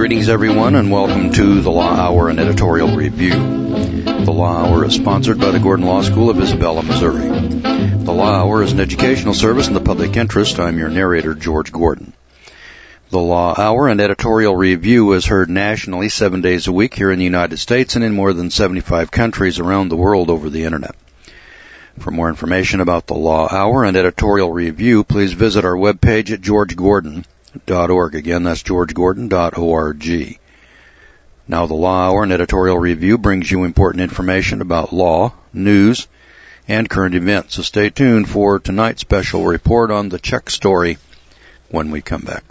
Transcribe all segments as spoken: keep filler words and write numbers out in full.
Greetings, everyone, and welcome to the Law Hour and Editorial Review. The Law Hour is sponsored by the Gordon Law School of Isabella, Missouri. The Law Hour is an educational service in the public interest. I'm your narrator, George Gordon. The Law Hour and Editorial Review is heard nationally seven days a week here in the United States and in more than seventy-five countries around the world over the Internet. For more information about the Law Hour and Editorial Review, please visit our webpage at george gordon dot org. Again, that's george gordon dot org. Now, the Law Hour and Editorial Review brings you important information about law, news, and current events. So stay tuned for tonight's special report on the Czech story when we come back.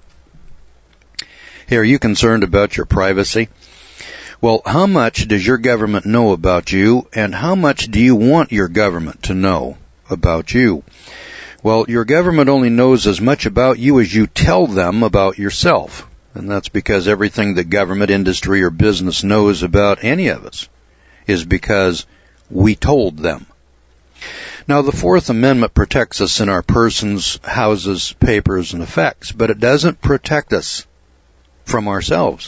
Hey, are you concerned about your privacy? Well, how much does your government know about you, and how much do you want your government to know about you? Well, your government only knows as much about you as you tell them about yourself. And that's because everything that government, industry, or business knows about any of us is because we told them. Now, the Fourth Amendment protects us in our persons, houses, papers, and effects, but it doesn't protect us from ourselves.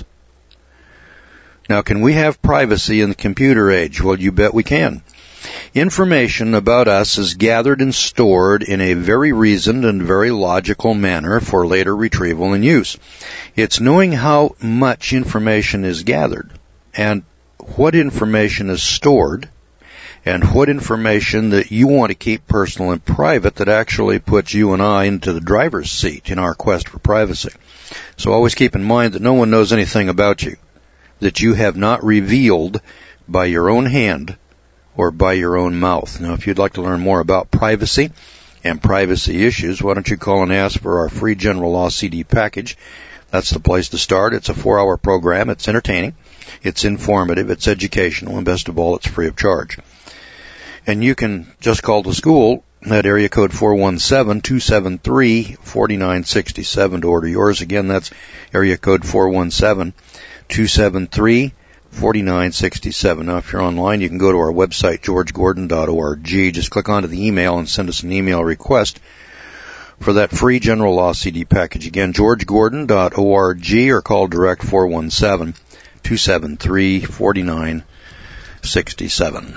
Now, can we have privacy in the computer age? Well, you bet we can. Information about us is gathered and stored in a very reasoned and very logical manner for later retrieval and use. It's knowing how much information is gathered and what information is stored and what information that you want to keep personal and private that actually puts you and I into the driver's seat in our quest for privacy. So always keep in mind that no one knows anything about you that you have not revealed by your own hand or by your own mouth. Now, if you'd like to learn more about privacy and privacy issues, why don't you call and ask for our free general law C D package? That's the place to start. It's a four-hour program. It's entertaining. It's informative. It's educational. And best of all, it's free of charge. And you can just call the school at area code four one seven, two seven three, four nine six seven to order yours. Again, that's area code four one seven, two seven three, four nine six seven. Now, if you're online, you can go to our website, george gordon dot org. Just click onto the email and send us an email request for that free general law C D package. Again, george gordon dot org, or call direct four one seven, two seven three, four nine six seven.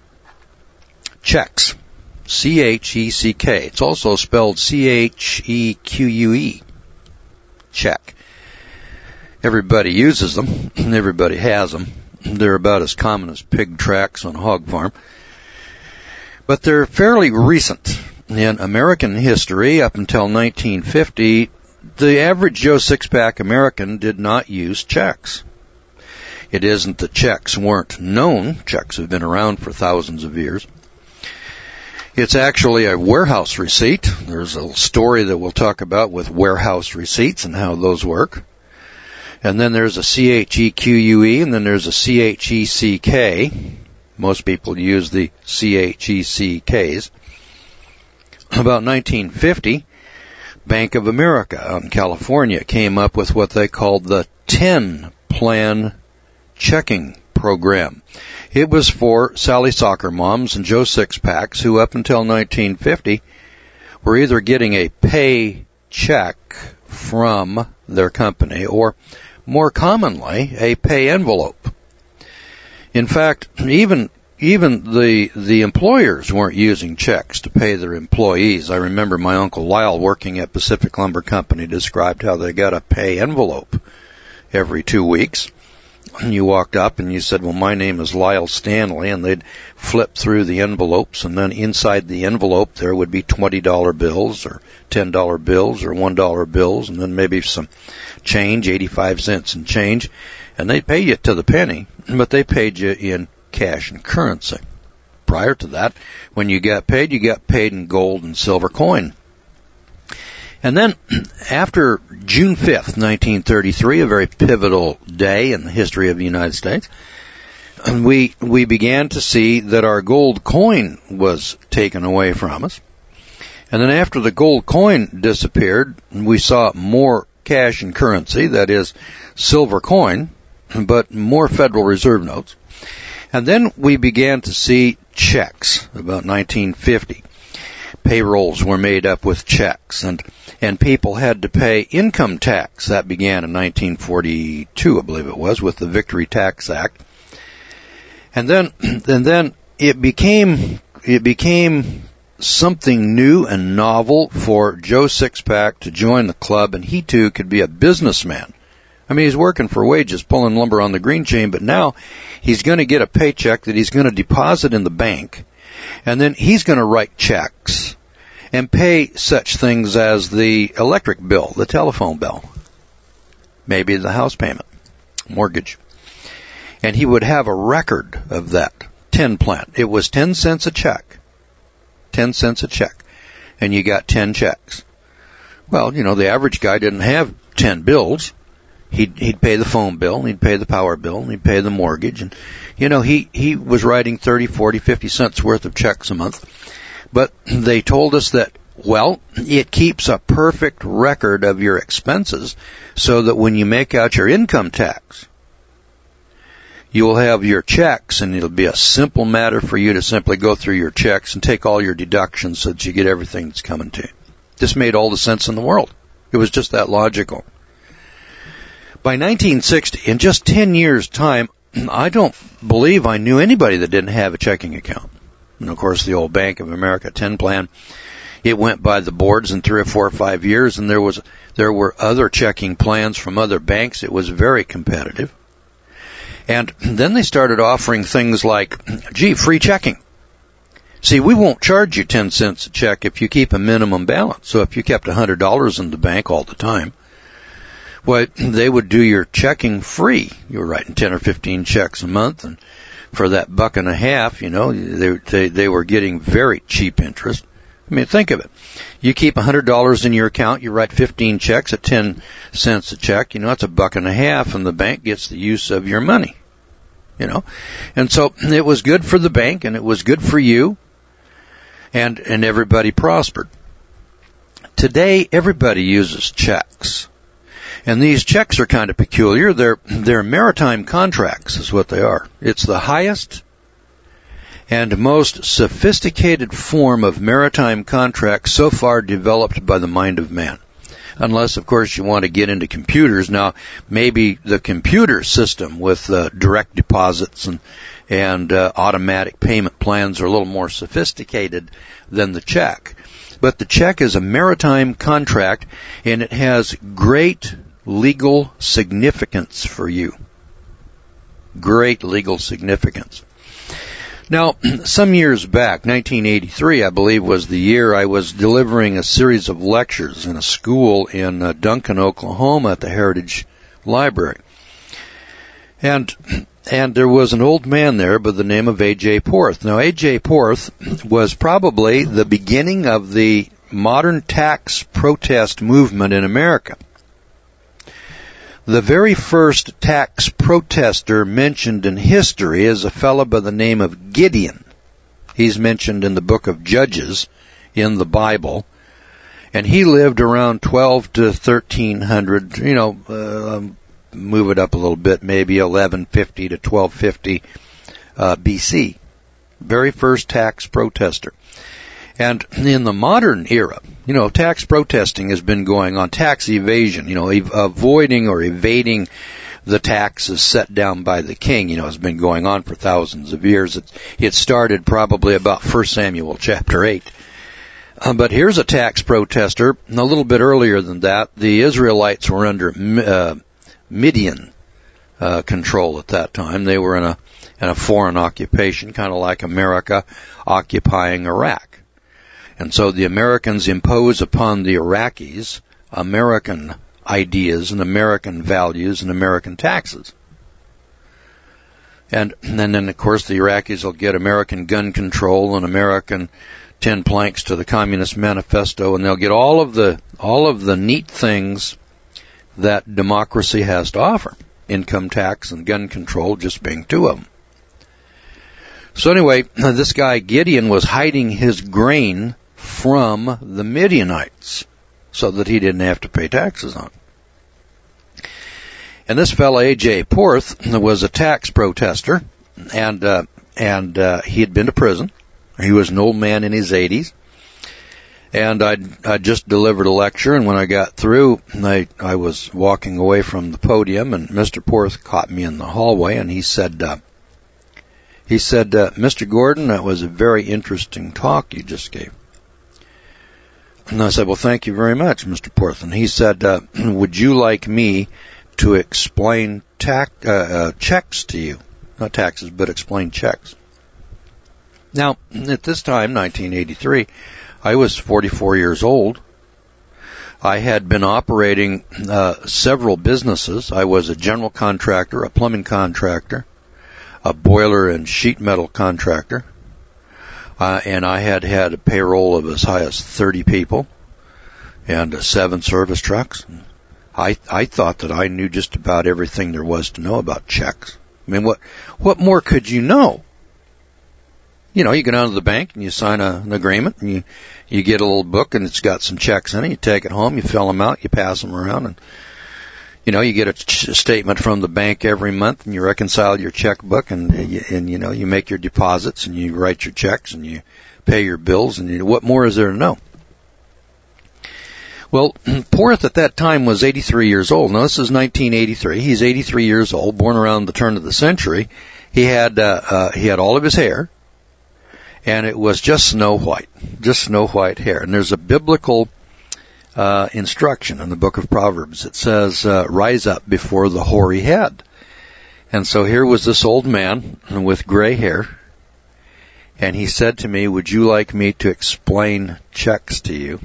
Checks. C H E C K. It's also spelled C H E Q U E. Check. Everybody uses them, and everybody has them. They're about as common as pig tracks on a hog farm. But they're fairly recent. In American history, up until nineteen fifty, the average Joe Six-Pack American did not use checks. It isn't that checks weren't known. Checks have been around for thousands of years. It's actually a warehouse receipt. There's a story that we'll talk about with warehouse receipts and how those work. And then there's a C H E Q U E, and then there's a C H E C K. Most people use the C H E C Ks. About nineteen fifty, Bank of America out in California came up with what they called the ten-plan checking program. It was for Sally Soccer Moms and Joe Six-Packs who, up until nineteen fifty, were either getting a pay check from their company or, more commonly, a pay envelope. In fact, even even the the employers weren't using checks to pay their employees. I remember my Uncle Lyle, working at Pacific Lumber Company, described how they got a pay envelope every two weeks. And you walked up and you said, well, my name is Lyle Stanley, and they'd flip through the envelopes, and then inside the envelope there would be twenty dollar bills or ten dollar bills or one dollar bills, and then maybe some change, eighty-five cents and change, and they'd pay you to the penny, but they paid you in cash and currency. Prior to that, when you got paid, you got paid in gold and silver coin. And then, after June fifth, nineteen thirty-three, a very pivotal day in the history of the United States, we we began to see that our gold coin was taken away from us. And then after the gold coin disappeared, we saw more cash and currency, that is, silver coin, but more Federal Reserve notes. And then we began to see checks, about nineteen fifty. Payrolls were made up with checks, and and people had to pay income tax. That began in nineteen forty-two, I believe it was, with the Victory Tax Act. And then, and then it became, it became something new and novel for Joe Sixpack to join the club, and he too could be a businessman. I mean, he's working for wages, pulling lumber on the green chain, but now he's going to get a paycheck that he's going to deposit in the bank, and then he's going to write checks and pay such things as the electric bill, the telephone bill, maybe the house payment, mortgage. And he would have a record of that ten plan. It was ten cents a check. ten cents a check. And you got ten checks. Well, you know, the average guy didn't have ten bills. He'd, he'd pay the phone bill, and he'd pay the power bill, and he'd pay the mortgage. And, you know, he, he was writing thirty, forty, fifty cents worth of checks a month. But they told us that, well, it keeps a perfect record of your expenses so that when you make out your income tax, you'll have your checks, and it'll be a simple matter for you to simply go through your checks and take all your deductions so that you get everything that's coming to you. This made all the sense in the world. It was just that logical. By nineteen sixty, in just ten years' time, I don't believe I knew anybody that didn't have a checking account. And, of course, the old Bank of America ten plan, it went by the boards in three or four or five years, and there was there were other checking plans from other banks. It was very competitive. And then they started offering things like, gee, free checking. See, we won't charge you ten cents a check if you keep a minimum balance. So if you kept one hundred dollars in the bank all the time, well, they would do your checking free. You were writing ten or fifteen checks a month, and for that buck and a half, you know, they, they, they were getting very cheap interest. I mean, think of it. You keep one hundred dollars in your account, you write fifteen checks at ten cents a check, you know, that's a buck and a half, and the bank gets the use of your money, you know. And so it was good for the bank, and it was good for you, and, and everybody prospered. Today, everybody uses checks. And these checks are kind of peculiar. They're, they're maritime contracts is what they are. It's the highest and most sophisticated form of maritime contract so far developed by the mind of man. Unless, of course, you want to get into computers. Now, maybe the computer system with uh, direct deposits and, and uh, automatic payment plans are a little more sophisticated than the check. But the check is a maritime contract, and it has great legal significance for you. Great legal significance. Now, some years back, nineteen eighty-three, I believe, was the year I was delivering a series of lectures in a school in uh, Duncan, Oklahoma at the Heritage Library. And and there was an old man there by the name of A J Porth. Now, A J Porth was probably the beginning of the modern tax protest movement in America. The very first tax protester mentioned in history is a fellow by the name of Gideon. He's mentioned in the book of Judges in the Bible. And he lived around twelve to thirteen hundred, you know, uh, move it up a little bit, maybe eleven fifty to twelve fifty uh, B C. Very first tax protester. And in the modern era, you know, tax protesting has been going on, tax evasion, you know, ev- avoiding or evading the taxes set down by the king, you know, has been going on for thousands of years. It, it started probably about First Samuel chapter eight. Um, but here's a tax protester, and a little bit earlier than that, the Israelites were under uh, Midian uh, control at that time. They were in a, in a foreign occupation, kind of like America occupying Iraq. And so the Americans impose upon the Iraqis American ideas and American values and American taxes. And, and then, of course, the Iraqis will get American gun control and American ten planks to the Communist Manifesto, and they'll get all of the all of the neat things that democracy has to offer. Income tax and gun control just being two of them. So anyway, this guy Gideon was hiding his grain from the Midianites so that he didn't have to pay taxes on it. And this fellow A J Porth was a tax protester, and uh, and uh, he had been to prison. He was an old man in his eighties. And I'd, I just delivered a lecture, and when I got through, I, I was walking away from the podium, and Mister Porth caught me in the hallway, and he said, uh, he said, uh, Mister Gordon, that was a very interesting talk you just gave. And I said, well, thank you very much, Mister Porth. And he said, uh, would you like me to explain tax, uh, uh, checks to you? Not taxes, but explain checks. Now, at this time, nineteen eighty-three, I was forty-four years old. I had been operating uh, several businesses. I was a general contractor, a plumbing contractor, a boiler and sheet metal contractor, uh, and I had had a payroll of as high as thirty people and uh, seven service trucks. I I thought that I knew just about everything there was to know about checks. I mean, what what more could you know? You know, you go down to the bank and you sign a, an agreement, and you you get a little book and it's got some checks in it. You take it home, you fill them out, you pass them around, and you know, you get a, ch- a statement from the bank every month, and you reconcile your checkbook, and you, and you know, you make your deposits, and you write your checks, and you pay your bills, and you, what more is there to know? Well, Porth at that time was eighty-three years old. Now, this is nineteen eighty-three. He's eighty-three years old, born around the turn of the century. He had uh, uh, he had all of his hair, and it was just snow white, just snow white hair. And there's a biblical uh, instruction in the book of Proverbs. It says, uh, rise up before the hoary head. And so here was this old man with gray hair, and he said to me, would you like me to explain checks to you?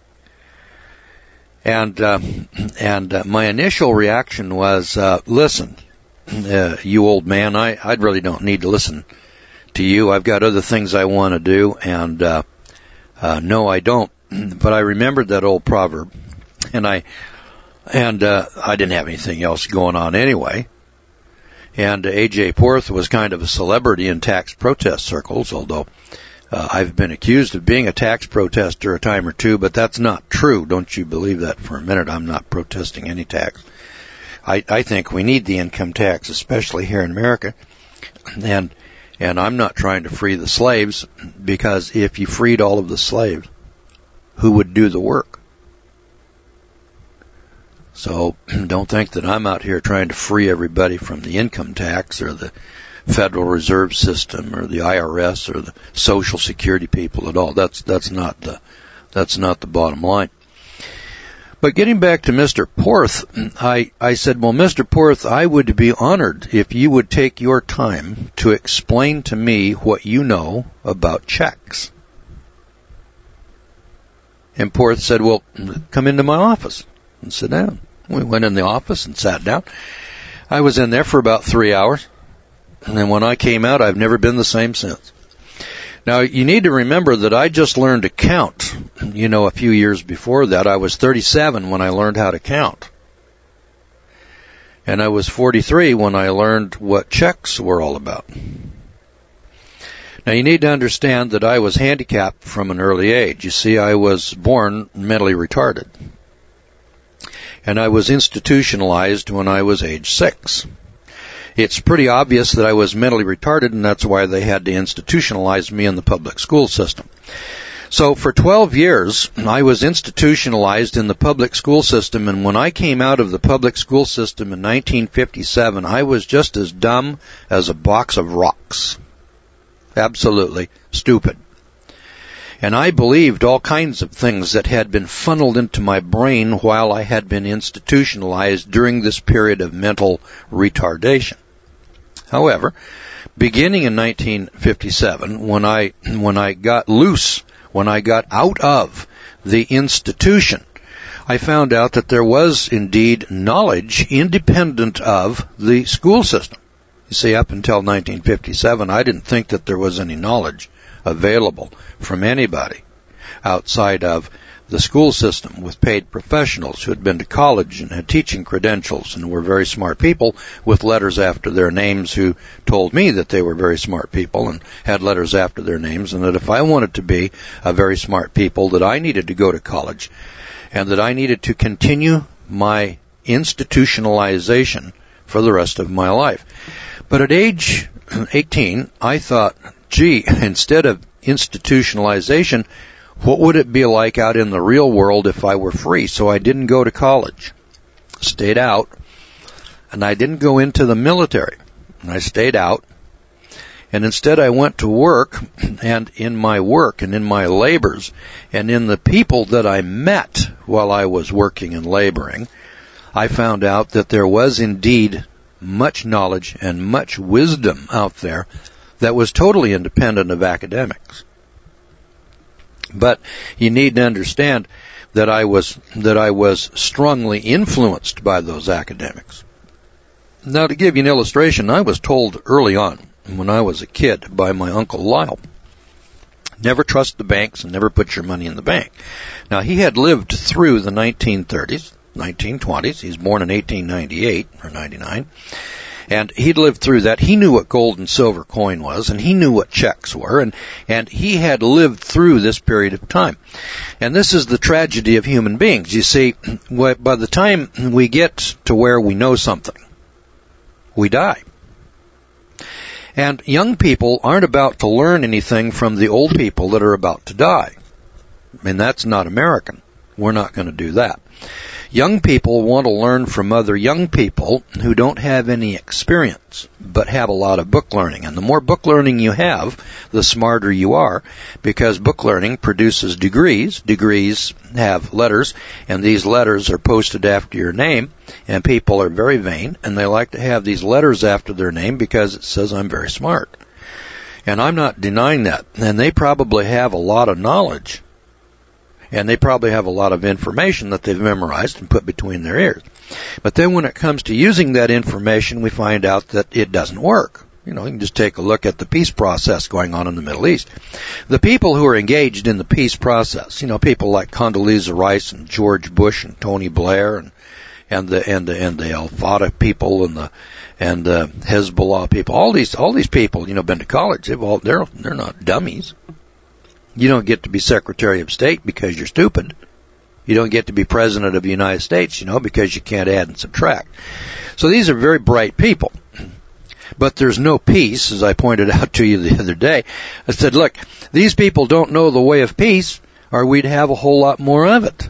And uh, and uh, my initial reaction was, uh, listen, uh, you old man, I, I really don't need to listen to you. I've got other things I want to do, and uh, uh, no, I don't. But I remembered that old proverb, and I and uh, I didn't have anything else going on anyway. And uh, A J Porth was kind of a celebrity in tax protest circles, although uh, I've been accused of being a tax protester a time or two, but that's not true. Don't you believe that for a minute. I'm not protesting any tax. I, I think we need the income tax, especially here in America, and and I'm not trying to free the slaves, because if you freed all of the slaves, who would do the work? So don't think that I'm out here trying to free everybody from the income tax or the Federal Reserve System or the I R S or the Social Security people at all. That's that's not the that's not the bottom line. But getting back to Mister Porth, I, I said, well, Mister Porth, I would be honored if you would take your time to explain to me what you know about checks. And Porth said, well, come into my office and sit down. We went in the office and sat down. I was in there for about three hours. And then when I came out, I've never been the same since. Now, you need to remember that I just learned to count, you know, a few years before that. I was thirty-seven when I learned how to count. And I was forty-three when I learned what checks were all about. Now, you need to understand that I was handicapped from an early age. You see, I was born mentally retarded. And I was institutionalized when I was age six. It's pretty obvious that I was mentally retarded, and that's why they had to institutionalize me in the public school system. So for twelve years, I was institutionalized in the public school system, and when I came out of the public school system in nineteen fifty-seven, I was just as dumb as a box of rocks. Absolutely stupid. And I believed all kinds of things that had been funneled into my brain while I had been institutionalized during this period of mental retardation. However, beginning in nineteen fifty-seven, when I when I got loose, when I got out of the institution, I found out that there was indeed knowledge independent of the school system. You see, up until nineteen fifty-seven, I didn't think that there was any knowledge available from anybody outside of the school system with paid professionals who had been to college and had teaching credentials and were very smart people with letters after their names, who told me that they were very smart people and had letters after their names, and that if I wanted to be a very smart people, that I needed to go to college and that I needed to continue my institutionalization for the rest of my life. But at age eighteen, I thought, gee, instead of institutionalization, What would it be like out in the real world if I were free? So I didn't go to college, stayed out, and I didn't go into the military. And I stayed out, and instead I went to work, and in my work and in my labors and in the people that I met while I was working and laboring, I found out that there was indeed much knowledge and much wisdom out there that was totally independent of academics. But you need to understand that I was that I was strongly influenced by those academics. Now, to give you an illustration, I was told early on, when I was a kid, by my Uncle Lyle, never trust the banks and never put your money in the bank. Now, he had lived through the nineteen thirties, nineteen twenties. He's born in eighteen ninety-eight or ninety-nine. And he'd lived through that. He knew what gold and silver coin was, and he knew what checks were, and, and he had lived through this period of time. And this is the tragedy of human beings. You see, by the time we get to where we know something, we die. And young people aren't about to learn anything from the old people that are about to die. I mean, that's not American. We're not going to do that. Young people want to learn from other young people who don't have any experience, but have a lot of book learning. And the more book learning you have, the smarter you are, because book learning produces degrees. Degrees have letters, and these letters are posted after your name, and people are very vain, and they like to have these letters after their name because it says, I'm very smart. And I'm not denying that. And they probably have a lot of knowledge. And they probably have a lot of information that they've memorized and put between their ears. But then when it comes to using that information, we find out that it doesn't work. You know, you can just take a look at the peace process going on in the Middle East. The people who are engaged in the peace process, you know, people like Condoleezza Rice and George Bush and Tony Blair and and the and the and the Al-Fatah people and the and the Hezbollah people, all these all these people, you know, been to college. They've all they're they're not dummies. You don't get to be Secretary of State because you're stupid. You don't get to be President of the United States, you know, because you can't add and subtract. So these are very bright people. But there's no peace, as I pointed out to you the other day. I said, look, these people don't know the way of peace, or we'd have a whole lot more of it.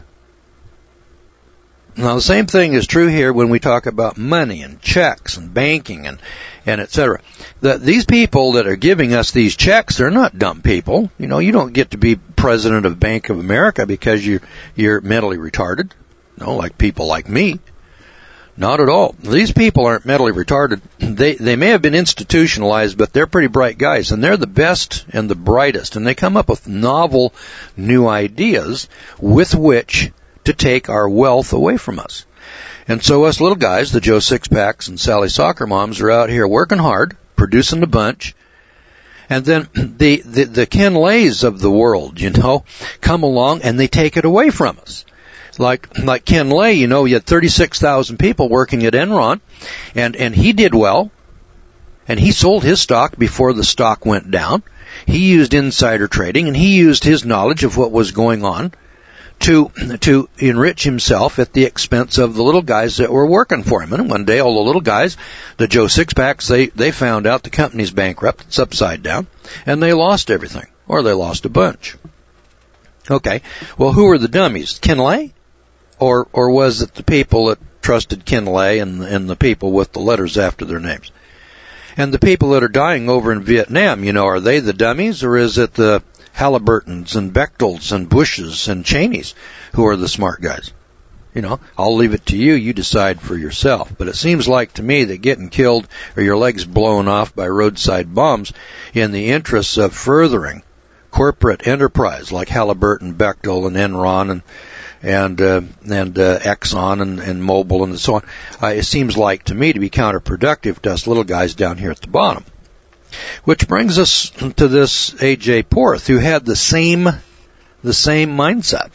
Now, the same thing is true here when we talk about money and checks and banking and, and et cetera. The, these people that are giving us these checks, they're not dumb people. You know, you don't get to be president of Bank of America because you're, you're mentally retarded. No, like people like me. Not at all. These people aren't mentally retarded. They, they may have been institutionalized, but they're pretty bright guys, and they're the best and the brightest, and they come up with novel new ideas with which to take our wealth away from us. And so us little guys, the Joe Sixpacks and Sally Soccer Moms, are out here working hard, producing a bunch. And then the, the, the Ken Lays of the world, you know, come along and they take it away from us. Like, like Ken Lay, you know, he had thirty-six thousand people working at Enron, and, and he did well. And he sold his stock before the stock went down. He used insider trading, and he used his knowledge of what was going on to to enrich himself at the expense of the little guys that were working for him. And one day, all the little guys, the Joe Sixpacks, they, they found out the company's bankrupt, it's upside down, and they lost everything, or they lost a bunch. Okay, well, who were the dummies? Ken Lay? Or or was it the people that trusted Ken Lay and, and the people with the letters after their names? And the people that are dying over in Vietnam, you know, are they the dummies, or is it the Halliburtons and Bechtels and Bushes and Cheneys who are the smart guys? You know, I'll leave it to you. You decide for yourself. But it seems like to me that getting killed or your legs blown off by roadside bombs in the interests of furthering corporate enterprise like Halliburton, Bechtel, and Enron and and uh, and uh, Exxon and, and Mobil and so on, uh, it seems like to me to be counterproductive to us little guys down here at the bottom. Which brings us to this A J Porth, who had the same the same mindset.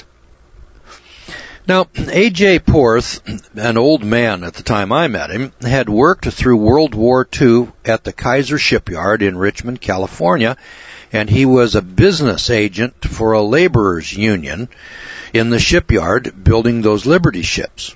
Now, A J Porth, an old man at the time I met him, had worked through World War Two at the Kaiser Shipyard in Richmond, California, and he was a business agent for a laborers union in the shipyard building those Liberty ships.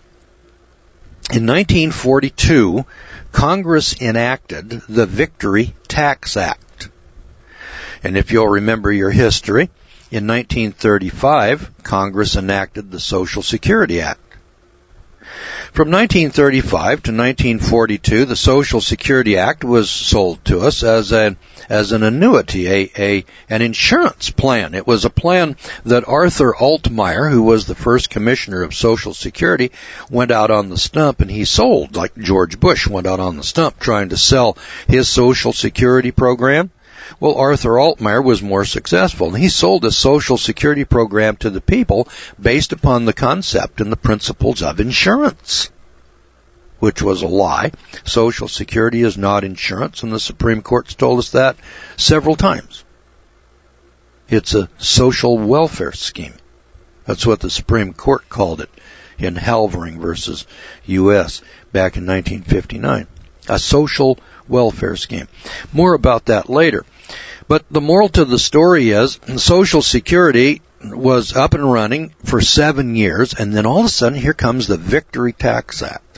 In nineteen forty-two, Congress enacted the Victory Tax Act. And if you'll remember your history, in nineteen thirty-five, Congress enacted the Social Security Act. From nineteen thirty-five to nineteen forty-two, the Social Security Act was sold to us as an as an annuity, a, a an insurance plan. It was a plan that Arthur Altmeyer, who was the first commissioner of Social Security, went out on the stump and he sold, like George Bush went out on the stump trying to sell his Social Security program. Well, Arthur Altmeyer was more successful, and he sold a Social Security program to the people based upon the concept and the principles of insurance, which was a lie. Social Security is not insurance, and the Supreme Court's told us that several times. It's a social welfare scheme. That's what the Supreme Court called it in Halvering versus U S back in nineteen fifty-nine. A social welfare scheme. More about that later. But the moral to the story is Social Security was up and running for seven years, and then all of a sudden here comes the Victory Tax Act.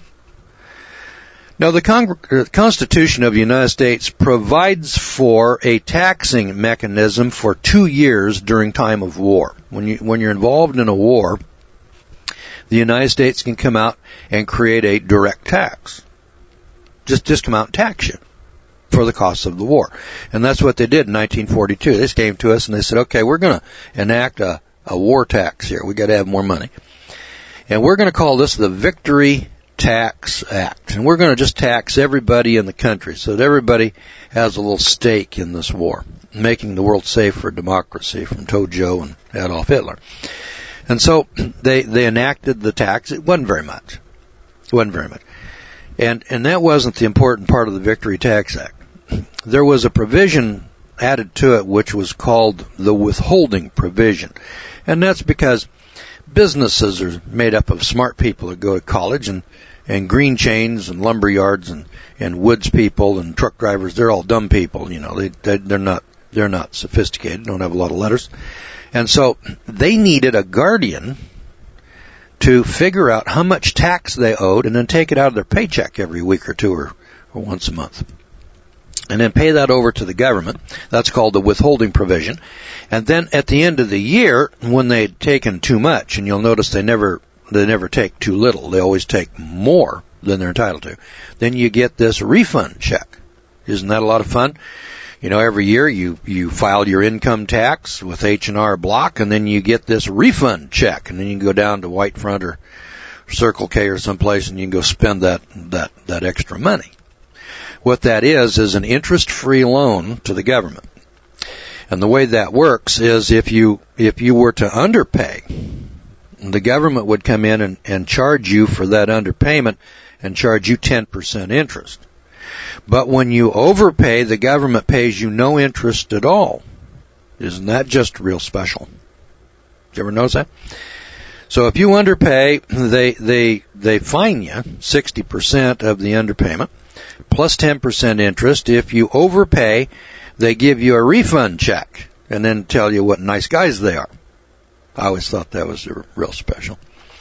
Now, the Cong- Constitution of the United States provides for a taxing mechanism for two years during time of war. When you, when you're involved in a war, the United States can come out and create a direct tax. Just, just come out and tax you for the costs of the war. And that's what they did in nineteen forty-two. They came to us and they said, okay, we're going to enact a, a war tax here. We got to have more money. And we're going to call this the Victory Tax Act. And we're going to just tax everybody in the country so that everybody has a little stake in this war, making the world safe for democracy from Tojo and Adolf Hitler. And so they, they enacted the tax. It wasn't very much. It wasn't very much. And, and that wasn't the important part of the Victory Tax Act. There was a provision added to it which was called the withholding provision. And that's because businesses are made up of smart people that go to college, and, and green chains and lumber yards and, and woods people and truck drivers, they're all dumb people, you know, they, they, they're not, they're not sophisticated, don't have a lot of letters. And so they needed a guardian to figure out how much tax they owed and then take it out of their paycheck every week or two or, or once a month. And then pay that over to the government. That's called the withholding provision. And then at the end of the year, when they'd taken too much, and you'll notice they never, they never take too little, they always take more than they're entitled to, then you get this refund check. Isn't that a lot of fun? You know, every year you, you file your income tax with H and R Block, and then you get this refund check, and then you can go down to Whitefront or Circle K or someplace and you can go spend that, that, that extra money. What that is, is an interest-free loan to the government. And the way that works is if you, if you were to underpay, the government would come in and, and charge you for that underpayment and charge you ten percent interest. But when you overpay, the government pays you no interest at all. Isn't that just real special? Did you ever notice that? So if you underpay, they, they, they fine you sixty percent of the underpayment plus ten percent interest. If you overpay, they give you a refund check and then tell you what nice guys they are. I always thought that was real special.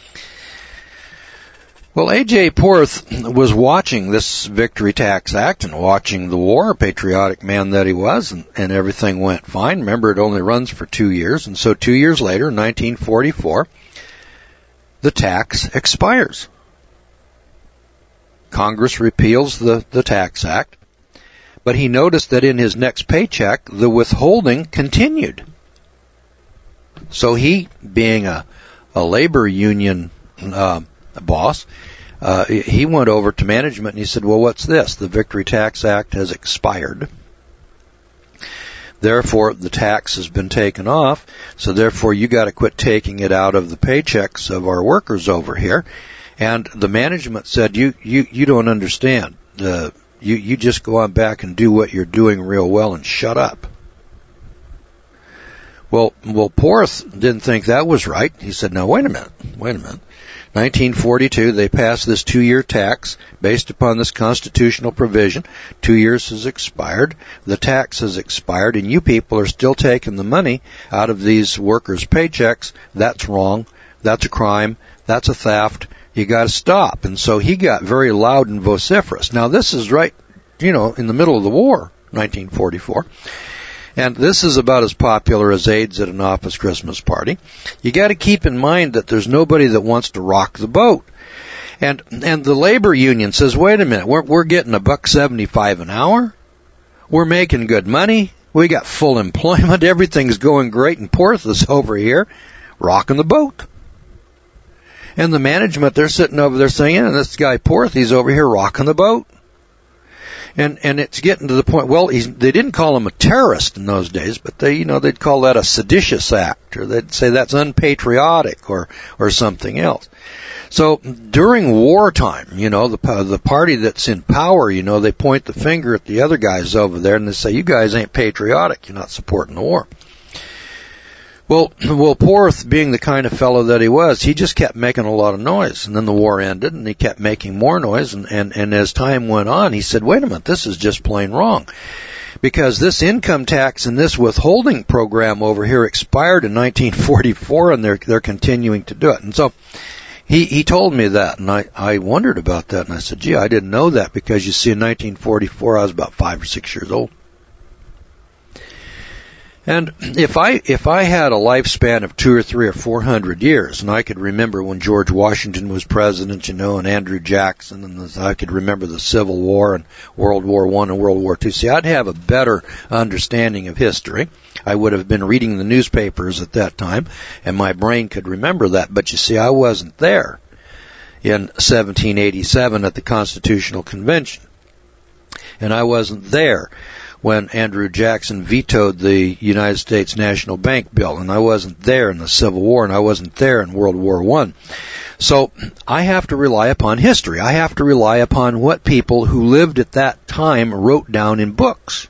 Well, A J Porth was watching this Victory Tax Act and watching the war, a patriotic man that he was, and, and everything went fine. Remember, it only runs for two years, and so two years later, in nineteen forty-four, the tax expires. Congress repeals the, the Tax Act, but he noticed that in his next paycheck, the withholding continued. So he, being a, a labor union uh, boss, uh, he went over to management and he said, well, what's this? The Victory Tax Act has expired. Therefore, the tax has been taken off, so therefore you got to quit taking it out of the paychecks of our workers over here. And the management said, you, you, you don't understand. Uh, you, you just go on back and do what you're doing real well and shut up. Well, well, Porth didn't think that was right. He said, now, wait a minute, wait a minute. nineteen forty-two, they passed this two-year tax based upon this constitutional provision. Two years has expired. The tax has expired, and you people are still taking the money out of these workers' paychecks. That's wrong. That's a crime. That's a theft. You got to stop. And so he got very loud and vociferous. Now, this is right, you know, in the middle of the war, nineteen forty-four. And this is about as popular as AIDS at an office Christmas party. You got to keep in mind that there's nobody that wants to rock the boat. And and the labor union says, wait a minute, we're we're getting a buck seventy-five an hour. We're making good money. We got full employment. Everything's going great, and Porthos over here rocking the boat. And the management, they're sitting over there saying, yeah, this guy Porth, he's over here rocking the boat. And and it's getting to the point, well, he's, they didn't call him a terrorist in those days, but they, you know, they'd call that a seditious act, or they'd say that's unpatriotic, or or something else. So during wartime, you know, the the party that's in power, you know, they point the finger at the other guys over there and they say, you guys ain't patriotic, you're not supporting the war. Well, well, Porth, being the kind of fellow that he was, he just kept making a lot of noise. And then the war ended, and he kept making more noise. And, and, and as time went on, he said, wait a minute, this is just plain wrong. Because this income tax and this withholding program over here expired in nineteen forty-four, and they're they're continuing to do it. And so he he told me that, and I, I wondered about that. And I said, gee, I didn't know that, because you see, in nineteen forty-four, I was about five or six years old. And if I if I had a lifespan of two or three or four hundred years, and I could remember when George Washington was president, you know, and Andrew Jackson, and I could remember the Civil War and World War One and World War Two, see, I'd have a better understanding of history. I would have been reading the newspapers at that time, and my brain could remember that. But you see, I wasn't there in seventeen eighty-seven at the Constitutional Convention, and I wasn't there when Andrew Jackson vetoed the United States National Bank bill, and I wasn't there in the Civil War, and I wasn't there in World War One. So I have to rely upon history. I have to rely upon what people who lived at that time wrote down in books.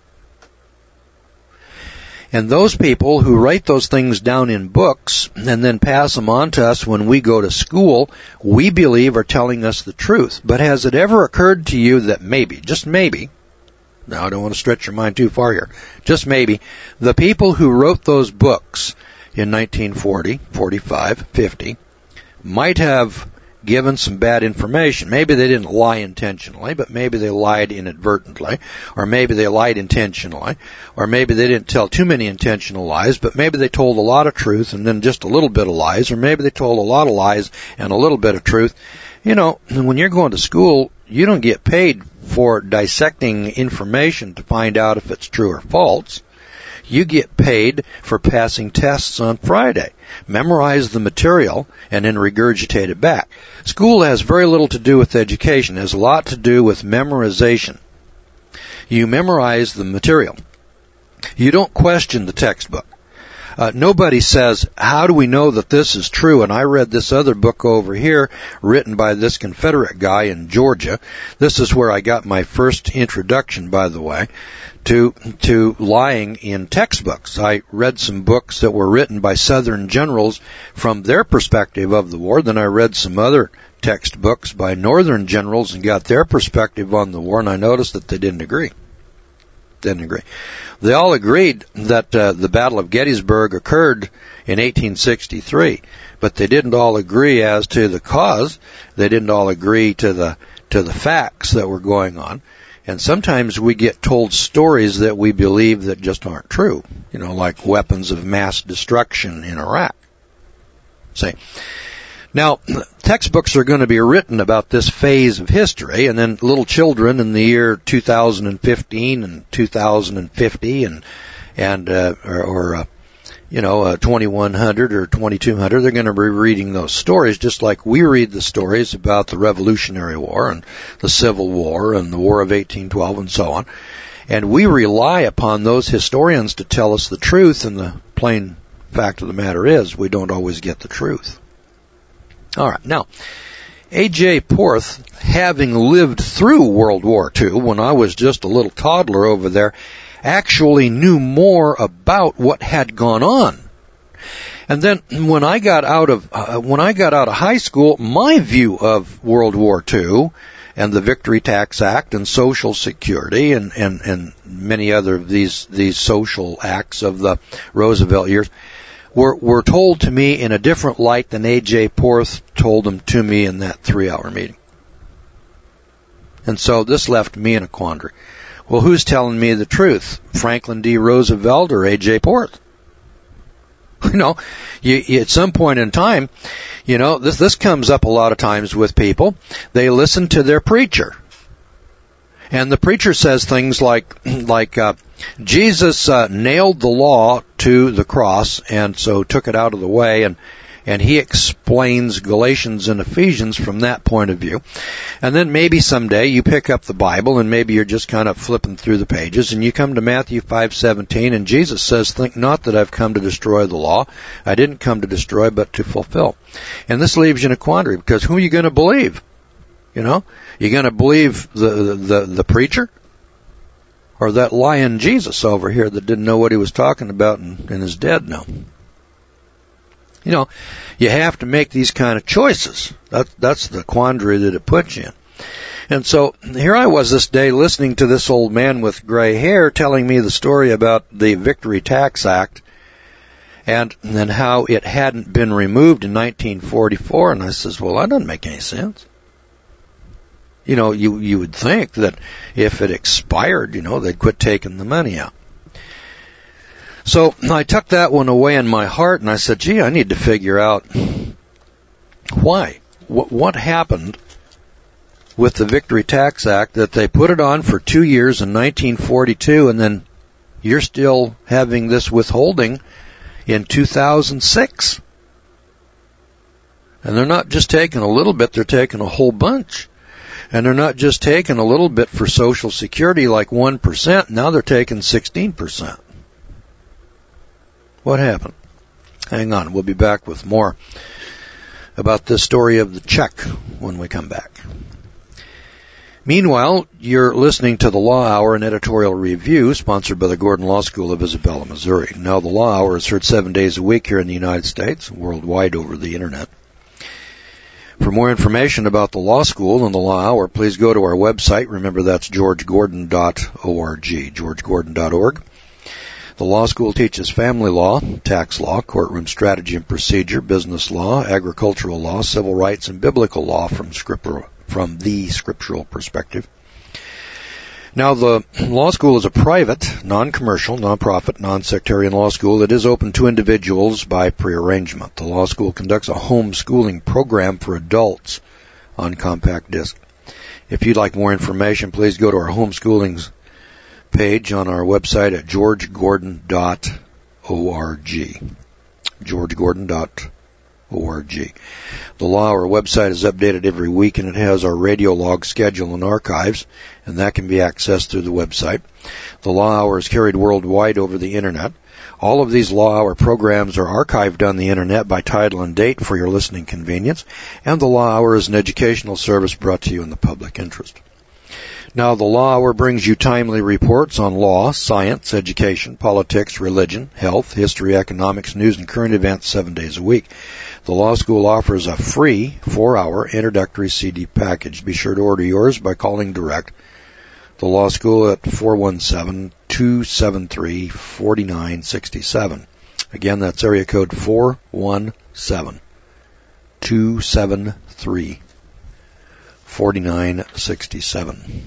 And those people who write those things down in books and then pass them on to us when we go to school, we believe are telling us the truth. But has it ever occurred to you that maybe, just maybe, now, I don't want to stretch your mind too far here. Just maybe, the people who wrote those books in nineteen forty, forty-five, fifty might have given some bad information. Maybe they didn't lie intentionally, but maybe they lied inadvertently, or maybe they lied intentionally, or maybe they didn't tell too many intentional lies, but maybe they told a lot of truth and then just a little bit of lies, or maybe they told a lot of lies and a little bit of truth. You know, when you're going to school, you don't get paid for dissecting information to find out if it's true or false. You get paid for passing tests on Friday. Memorize the material and then regurgitate it back. School has very little to do with education. It has a lot to do with memorization. You memorize the material. You don't question the textbook. Uh, nobody says, how do we know that this is true? And I read this other book over here written by this Confederate guy in Georgia. This is where I got my first introduction, by the way, to to lying in textbooks. I read some books that were written by Southern generals from their perspective of the war. Then I read some other textbooks by Northern generals and got their perspective on the war, and I noticed that they didn't agree. Didn't agree. They all agreed that uh, the Battle of Gettysburg occurred in eighteen sixty-three, but they didn't all agree as to the cause. They didn't all agree to the to the facts that were going on. And sometimes we get told stories that we believe that just aren't true. You know, like weapons of mass destruction in Iraq. See. Now, textbooks are going to be written about this phase of history, and then little children in the year two thousand fifteen and two thousand fifty and and uh, or, or uh, you know uh, twenty-one hundred or twenty-two hundred, they're going to be reading those stories just like we read the stories about the Revolutionary War and the Civil War and the War of eighteen twelve and so on. And we rely upon those historians to tell us the truth, and the plain fact of the matter is we don't always get the truth. All right. Now, A J Porth, having lived through World War Two when I was just a little toddler over there, actually knew more about what had gone on. And then when I got out of uh, when I got out of high school, my view of World War Two and the Victory Tax Act and Social Security and and and many other of these these social acts of the Roosevelt years were were told to me in a different light than A J Porth told them to me in that three-hour meeting. And so this left me in a quandary. Well, who's telling me the truth? Franklin D. Roosevelt or A J. Porth? You know, you, you, at some point in time, you know, this this comes up a lot of times with people. They listen to their preacher, and the preacher says things like, like uh, Jesus uh, nailed the law to the cross, and so took it out of the way, and and he explains Galatians and Ephesians from that point of view. And then maybe someday you pick up the Bible and maybe you're just kind of flipping through the pages and you come to Matthew five seventeen and Jesus says, think not that I've come to destroy the law. I didn't come to destroy but to fulfill. And this leaves you in a quandary because who are you going to believe? You know, you going to believe the, the, the preacher? Or that lying Jesus over here that didn't know what he was talking about and, and is dead now? You know, you have to make these kind of choices. That, that's the quandary that it puts you in. And so here I was this day listening to this old man with gray hair telling me the story about the Victory Tax Act and, and how it hadn't been removed in nineteen forty-four. And I says, well, that doesn't make any sense. You know, you, you would think that if it expired, you know, they'd quit taking the money out. So I took that one away in my heart, and I said, gee, I need to figure out why. What, what happened with the Victory Tax Act that they put it on for two years in nineteen forty-two, and then you're still having this withholding in two thousand six? And they're not just taking a little bit, they're taking a whole bunch. And they're not just taking a little bit for Social Security, like one percent, now they're taking sixteen percent. What happened? Hang on, we'll be back with more about this story of the check when we come back. Meanwhile, you're listening to the Law Hour, an editorial review sponsored by the Gordon Law School of Isabella, Missouri. Now, the Law Hour is heard seven days a week here in the United States, worldwide over the Internet. For more information about the Law School and the Law Hour, please go to our website. Remember, that's george gordon dot org, george gordon dot org. The law school teaches family law, tax law, courtroom strategy and procedure, business law, agricultural law, civil rights, and biblical law from scriptural, from the scriptural perspective. Now, the law school is a private, non-commercial, non-profit, non-sectarian law school that is open to individuals by prearrangement. The law school conducts a homeschooling program for adults on compact disc. If you'd like more information, please go to our homeschooling page on our website at george gordon dot org. george gordon dot org. The Law Hour website is updated every week, and it has our radio log schedule and archives, and that can be accessed through the website. The Law Hour is carried worldwide over the Internet. All of these Law Hour programs are archived on the Internet by title and date for your listening convenience, and the Law Hour is an educational service brought to you in the public interest. Now, the Law Hour brings you timely reports on law, science, education, politics, religion, health, history, economics, news, and current events seven days a week. The Law School offers a free four-hour introductory C D package. Be sure to order yours by calling direct the Law School at four one seven, two seven three, four nine six seven. Again, that's area code four one seven, two seven three, four nine six seven.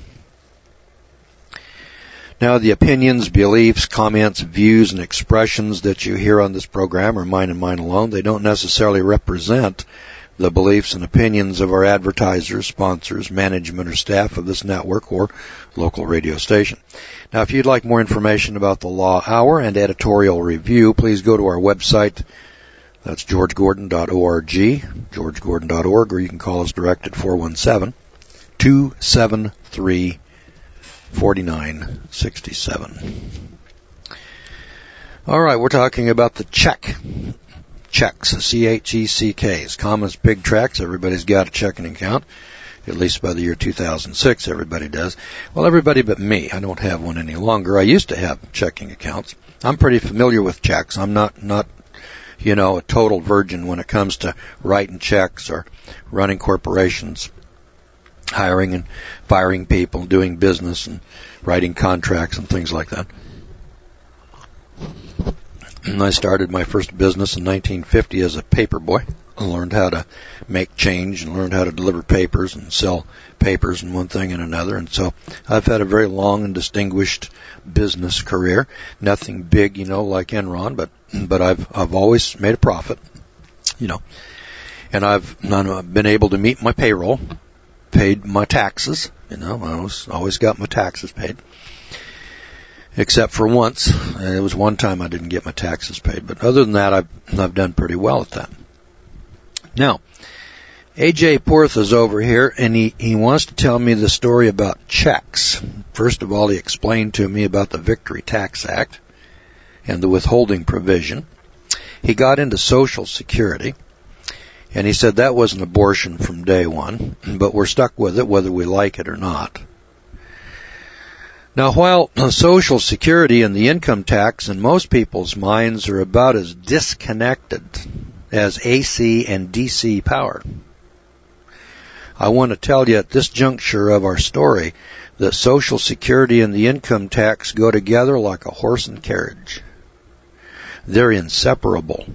Now, the opinions, beliefs, comments, views, and expressions that you hear on this program are mine and mine alone. They don't necessarily represent the beliefs and opinions of our advertisers, sponsors, management, or staff of this network or local radio station. Now, if you'd like more information about the Law Hour and editorial review, please go to our website. That's george gordon dot org, george gordon dot org, or you can call us direct at four one seven, two seven three, four nine six seven. All right, we're talking about the check. Checks, C H E C Ks. Common as big tracks. Everybody's got a checking account. At least by the year two thousand six, everybody does. Well, everybody but me. I don't have one any longer. I used to have checking accounts. I'm pretty familiar with checks. I'm not, not, you know, a total virgin when it comes to writing checks or running corporations, hiring and firing people, doing business and writing contracts and things like that. And I started my first business in nineteen fifty as a paper boy. learned how to make change and learned how to deliver papers and sell papers and one thing and another. And so I've had a very long and distinguished business career. Nothing big, you know, like Enron, but but I've I've always made a profit, you know. And I've been able to meet my payroll, paid my taxes, you know. I always always got my taxes paid. Except for once, it was one time I didn't get my taxes paid, but other than that, I've I've done pretty well at that. Now, A J Porth is over here, and he, he wants to tell me the story about checks. First of all, he explained to me about the Victory Tax Act and the withholding provision. He got into Social Security, and he said that was an abortion from day one, but we're stuck with it whether we like it or not. Now, while Social Security and the income tax in most people's minds are about as disconnected as A C and D C power, I want to tell you at this juncture of our story that Social Security and the income tax go together like a horse and carriage. They're inseparable.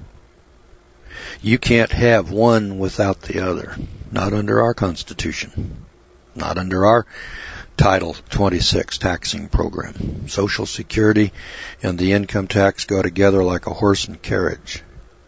You can't have one without the other. Not under our Constitution. Not under our Title twenty-six taxing program. Social Security and the income tax go together like a horse and carriage.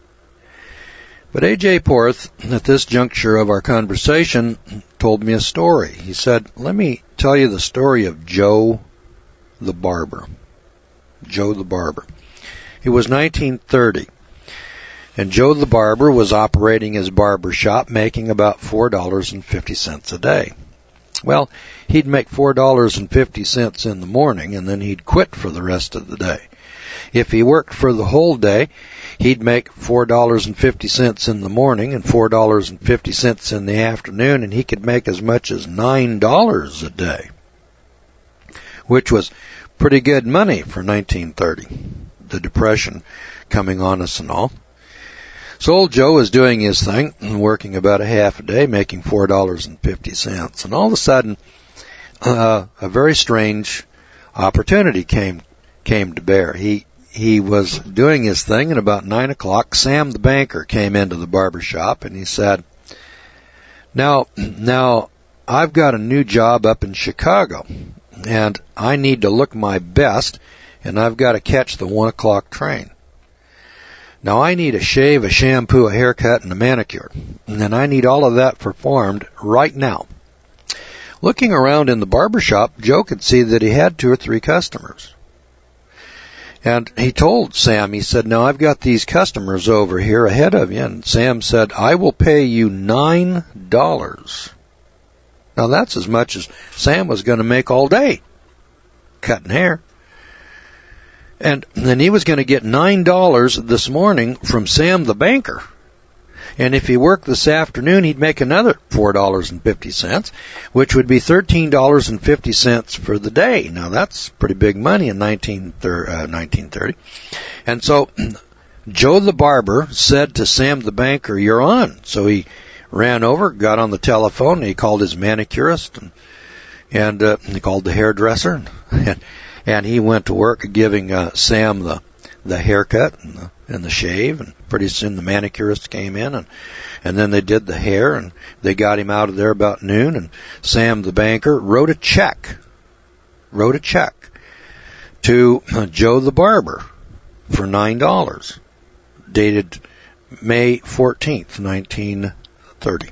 But A J Porth, at this juncture of our conversation, told me a story. He said, let me tell you the story of Joe the Barber. Joe the Barber. It was nineteen thirty, and Joe the Barber was operating his barber shop, making about four dollars and fifty cents a day. Well, he'd make four dollars and fifty cents in the morning, and then he'd quit for the rest of the day. If he worked for the whole day, he'd make four dollars and fifty cents in the morning and four dollars and fifty cents in the afternoon, and he could make as much as nine dollars a day, which was pretty good money for nineteen thirty, the Depression coming on us and all. So old Joe was doing his thing, working about a half a day, making four dollars and fifty cents. And all of a sudden, uh, a very strange opportunity came came to bear. He he was doing his thing, and about nine o'clock, Sam the banker came into the barber shop, and he said, Now, now, I've got a new job up in Chicago, and I need to look my best, and I've got to catch the one o'clock train. Now, I need a shave, a shampoo, a haircut, and a manicure, and I need all of that performed right now. Looking around in the barber shop, Joe could see that he had two or three customers. And he told Sam, he said, now I've got these customers over here ahead of you. And Sam said, I will pay you nine dollars. Now that's as much as Sam was going to make all day cutting hair. And then he was going to get nine dollars this morning from Sam the banker. And if he worked this afternoon, he'd make another four dollars and fifty cents, which would be thirteen dollars and fifty cents for the day. Now, that's pretty big money in nineteen thirty. And so Joe the barber said to Sam the banker, you're on. So he ran over, got on the telephone, and he called his manicurist, and, and uh, he called the hairdresser, and, and he went to work giving uh, Sam the, the haircut and the and the shave, and pretty soon the manicurist came in, and and then they did the hair, and they got him out of there about noon, and Sam the banker wrote a check, wrote a check to Joe the barber for nine dollars, dated May fourteenth, nineteen thirty.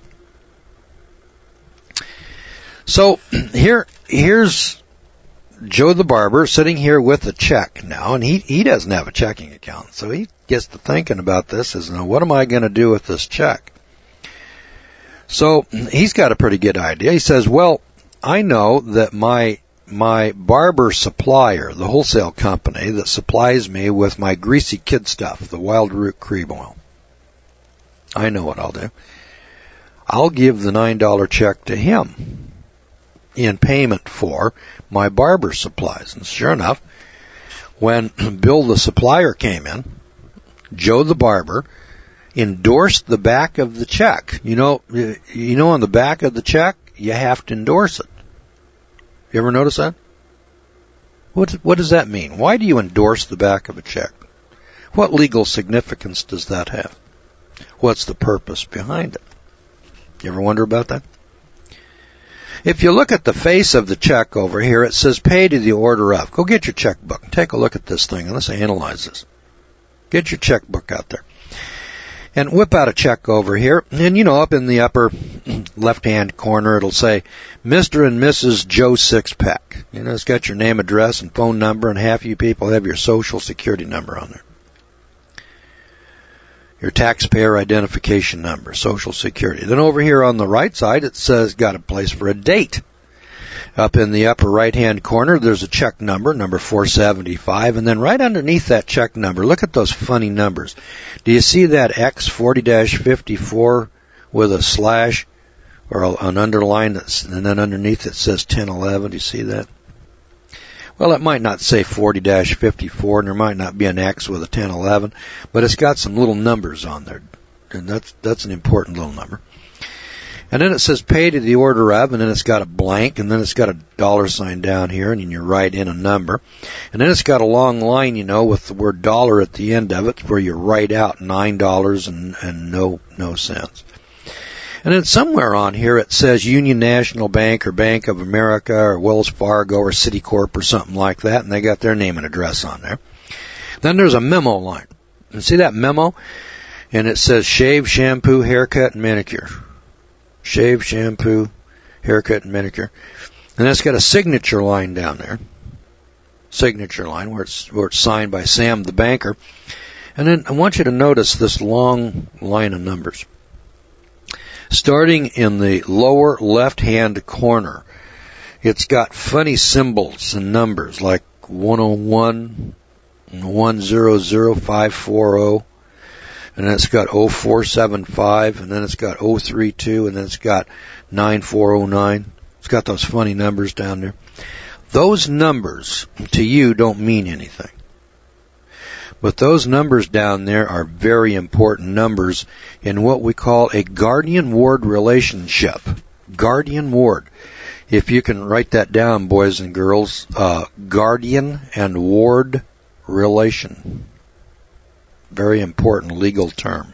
So here, here's Joe the barber sitting here with a check now, and he, he doesn't have a checking account. So he gets to thinking about this as, now, what am I going to do with this check? So he's got a pretty good idea. He says, well, I know that my, my barber supplier, the wholesale company that supplies me with my greasy kid stuff, the Wild Root Cream Oil, I know what I'll do. I'll give the nine dollar check to him in payment for my barber supplies. And sure enough, when Bill the supplier came in, Joe the barber endorsed the back of the check. You know, you know, on the back of the check, you have to endorse it. You ever notice that? What, what does that mean? Why do you endorse the back of a check? What legal significance does that have? What's the purpose behind it? You ever wonder about that? If you look at the face of the check over here, it says pay to the order of. Go get your checkbook and take a look at this thing and let's analyze this. Get your checkbook out there. And whip out a check over here. And, you know, up in the upper left-hand corner, it'll say Mister and Missus Joe Sixpack. You know, it's got your name, address, and phone number, and half of you people have your social security number on there. Your taxpayer identification number, social security. Then over here on the right side, it says got a place for a date. Up in the upper right-hand corner, there's a check number, number four seventy-five, and then right underneath that check number, look at those funny numbers. Do you see that X forty dash fifty-four with a slash or an underline, that's, and then underneath it says ten eleven? Do you see that? Well, it might not say forty dash fifty-four, and there might not be an X with a ten eleven, but it's got some little numbers on there, and that's that's an important little number. And then it says pay to the order of, and then it's got a blank, and then it's got a dollar sign down here, and you write in a number. And then it's got a long line, you know, with the word dollar at the end of it, where you write out nine dollars and, and no, no cents. And then somewhere on here it says Union National Bank or Bank of America or Wells Fargo or Citicorp or something like that, and they got their name and address on there. Then there's a memo line. And see that memo? And it says shave, shampoo, haircut, and manicure. Shave, shampoo, haircut, and manicure. And that's got a signature line down there. Signature line where it's, where it's signed by Sam the banker. And then I want you to notice this long line of numbers. Starting in the lower left-hand corner, it's got funny symbols and numbers like one oh one and one hundred five forty. And then it's got oh four seven five, and then it's got oh three two, and then it's got nine four oh nine. It's got those funny numbers down there. Those numbers, to you, don't mean anything. But those numbers down there are very important numbers in what we call a guardian-ward relationship. Guardian-ward. If you can write that down, boys and girls, uh, guardian and ward relation. Very important legal term.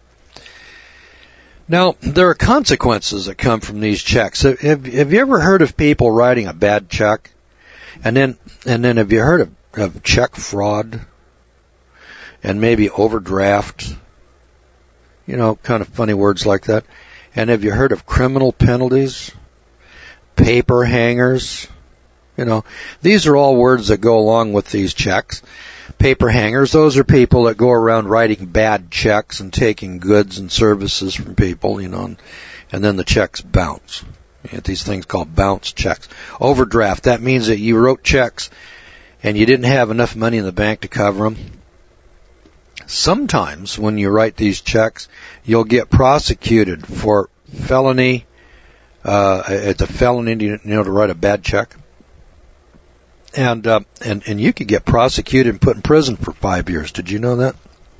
Now, there are consequences that come from these checks. Have, have you ever heard of people writing a bad check? And then, and then have you heard of, of check fraud? And maybe overdraft? You know, kind of funny words like that. And have you heard of criminal penalties? Paper hangers? You know, these are all words that go along with these checks. Paper hangers, those are people that go around writing bad checks and taking goods and services from people, you know, and, and then the checks bounce. You get these things called bounce checks. Overdraft, that means that you wrote checks and you didn't have enough money in the bank to cover them. Sometimes when you write these checks, you'll get prosecuted for felony. Uh, it's a felony, you know, to write a bad check. And, uh, and, and you could get prosecuted and put in prison for five years. Did you know that?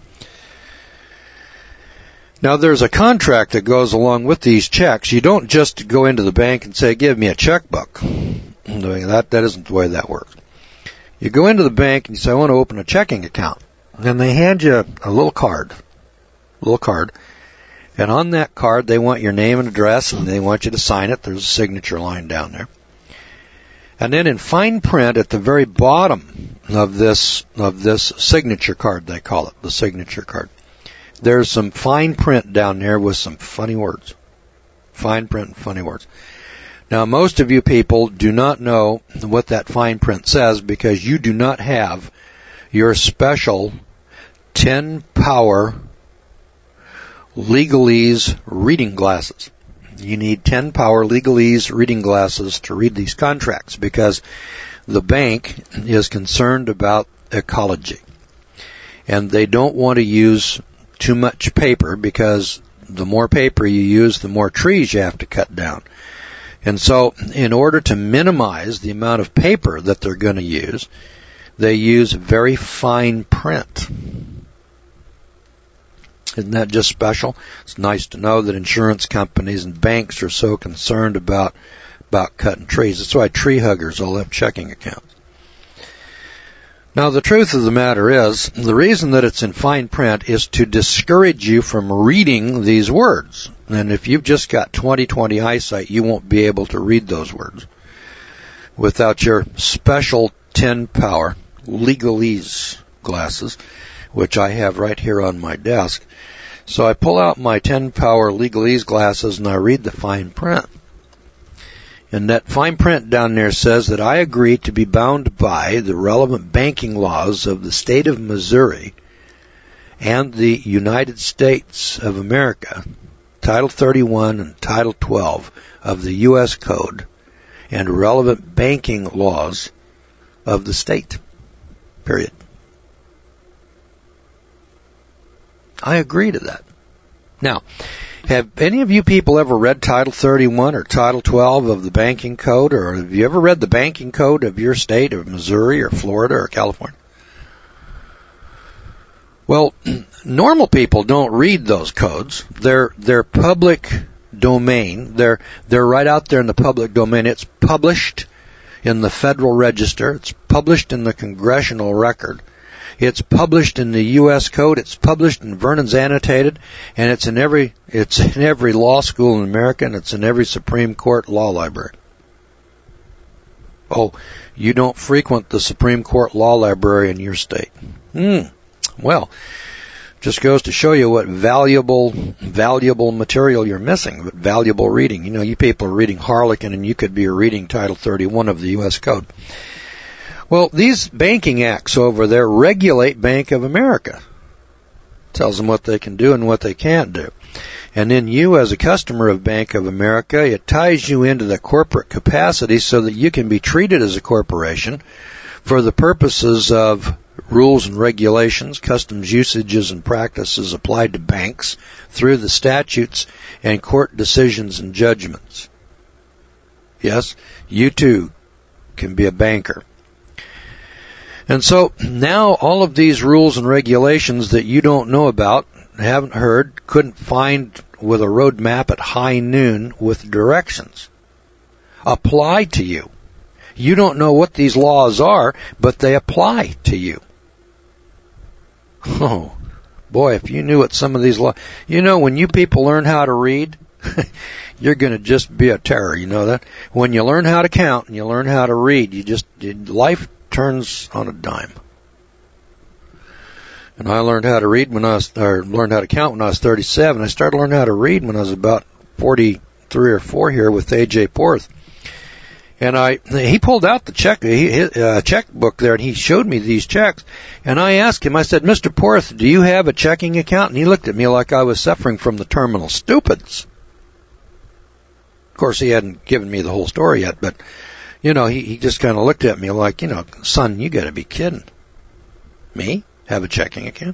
Now there's a contract that goes along with these checks. You don't just go into the bank and say, give me a checkbook. That, that isn't the way that works. You go into the bank and you say, I want to open a checking account. And they hand you a little card, a little card. And on that card, they want your name and address, and they want you to sign it. There's a signature line down there. And then in fine print at the very bottom of this, of this signature card, they call it, the signature card, there's some fine print down there with some funny words. Fine print and funny words. Now, most of you people do not know what that fine print says because you do not have your special ten power legalese reading glasses. You need ten power legalese reading glasses to read these contracts because the bank is concerned about ecology. And they don't want to use too much paper because the more paper you use, the more trees you have to cut down. And so in order to minimize the amount of paper that they're going to use, they use very fine print. Isn't that just special? It's nice to know that insurance companies and banks are so concerned about about cutting trees. That's why tree huggers all have checking accounts. Now, the truth of the matter is, the reason that it's in fine print is to discourage you from reading these words. And if you've just got twenty twenty eyesight, you won't be able to read those words without your special ten power legalese glasses, which I have right here on my desk. So I pull out my ten power legalese glasses and I read the fine print. And that fine print down there says that I agree to be bound by the relevant banking laws of the state of Missouri and the United States of America, Title thirty-one and Title twelve of the U S Code, and relevant banking laws of the state. Period. I agree to that. Now, have any of you people ever read Title thirty-one or Title twelve of the Banking Code, or have you ever read the Banking Code of your state, of Missouri or Florida or California? Well, normal people don't read those codes. They're they're public domain. They're they're right out there in the public domain. It's published in the Federal Register. It's published in the Congressional Record. It's published in the U S Code. It's published in Vernon's Annotated, and it's in every it's in every law school in America, and it's in every Supreme Court law library. Oh, you don't frequent the Supreme Court law library in your state? Hmm. Well, just goes to show you what valuable valuable material you're missing, but valuable reading. You know, you people are reading Harlequin, and you could be reading Title thirty-one of the U S Code. Well, these banking acts over there regulate Bank of America. Tells them what they can do and what they can't do. And then you, as a customer of Bank of America, it ties you into the corporate capacity so that you can be treated as a corporation for the purposes of rules and regulations, customs, usages, and practices applied to banks through the statutes and court decisions and judgments. Yes, you too can be a banker. And so now all of these rules and regulations that you don't know about, haven't heard, couldn't find with a road map at high noon with directions, apply to you. You don't know what these laws are, but they apply to you. Oh, boy, if you knew what some of these laws... You know, when you people learn how to read, you're going to just be a terror, you know that? When you learn how to count and you learn how to read, you just... life turns on a dime. And I learned how to read when I was, or learned how to count when I was thirty-seven. I started learning how to read when I was about forty-three or four here with A J Porth. And I, he pulled out the check, he, uh, checkbook there, and he showed me these checks. And I asked him, I said, Mister Porth, do you have a checking account? And he looked at me like I was suffering from the terminal stupids. Of course, he hadn't given me the whole story yet, but you know, he, he just kind of looked at me like, you know, son, you got to be kidding. Me? Have a checking account?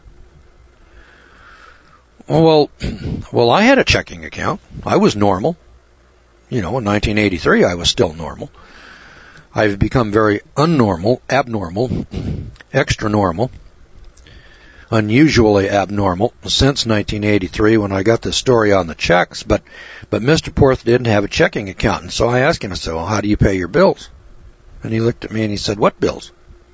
Well, well, I had a checking account. I was normal. You know, in nineteen eighty-three, I was still normal. I've become very unnormal, abnormal, extra normal, unusually abnormal since nineteen eighty-three when I got this story on the checks, but but Mister Porth didn't have a checking account. And so I asked him, I said, well, how do you pay your bills? And he looked at me and he said, what bills?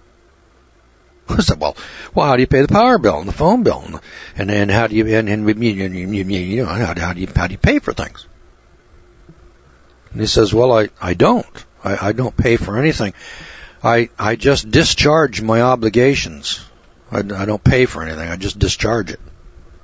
I said, well, well, how do you pay the power bill and the phone bill? And then how do you, and, and you, you, you know, how, how do you, how do you pay for things? And he says, well, I, I don't. I, I don't pay for anything. I, I just discharge my obligations. I, I don't pay for anything. I just discharge it.